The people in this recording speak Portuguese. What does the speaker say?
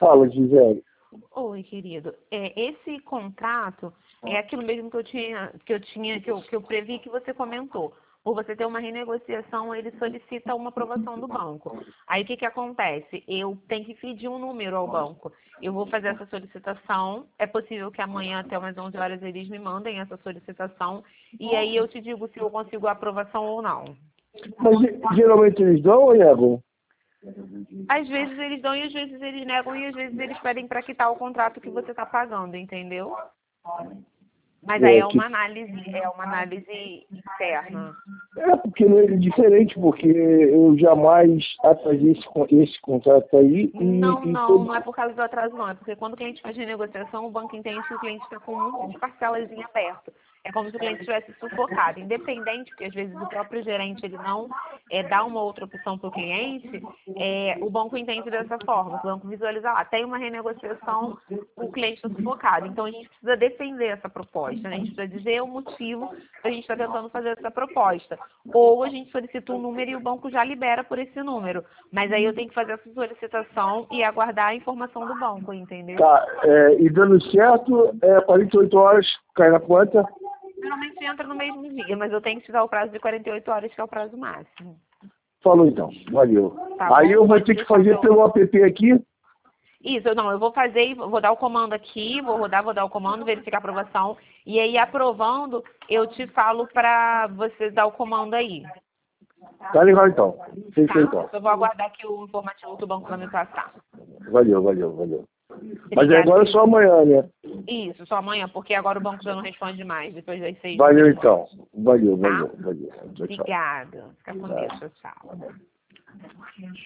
Fala, Gisele. Oi, querido. Esse contrato é aquilo mesmo que eu previ que você comentou. Por você ter uma renegociação, ele solicita uma aprovação do banco. Aí o que acontece? Eu tenho que pedir um número ao banco. Eu vou fazer essa solicitação. É possível que amanhã até umas 11 horas eles me mandem essa solicitação. E aí eu te digo se eu consigo a aprovação ou não. Mas geralmente eles dão ou negam? Às vezes eles dão e às vezes eles negam e às vezes eles pedem para quitar o contrato que você está pagando, entendeu? Mas aí é uma análise interna. Porque não é diferente, porque eu jamais atrasei esse contrato aí Não é por causa do atraso, não. É porque quando o cliente faz renegociação, o banco entende que o cliente está com um monte de parcelas em aberto. É como se o cliente estivesse sufocado. Independente, porque às vezes o próprio gerente ele não dá uma outra opção para o cliente, o banco entende dessa forma. O banco visualiza lá, tem uma renegociação, o cliente está sufocado. Então a gente precisa defender essa proposta, né? A gente precisa dizer o motivo que a gente está tentando fazer essa proposta. Ou a gente solicita um número e o banco já libera por esse número. Mas aí eu tenho que fazer essa solicitação e aguardar a informação do banco, entendeu? Tá, e dando certo, 48 horas, cai na conta. Geralmente entra no mesmo dia, mas eu tenho que te dar o prazo de 48 horas, que é o prazo máximo. Falou então, valeu. Tá Aí bom? eu vou Pode ter que deixar fazer pelo app aqui. Isso, eu vou fazer, vou dar o comando aqui, vou dar o comando, verificar a aprovação, e aí aprovando, eu te falo pra você dar o comando aí. Tá legal então. Feito Tá? então. Eu vou aguardar aqui o informativo que o banco vai me passar. Valeu. Mas Obrigada, agora é só amanhã, né? Isso, só amanhã, porque agora o banco já não responde mais, depois das 6 da Valeu manhã. então. Valeu. Tá? Tchau, tchau. Obrigada. Fica com Deus, tchau.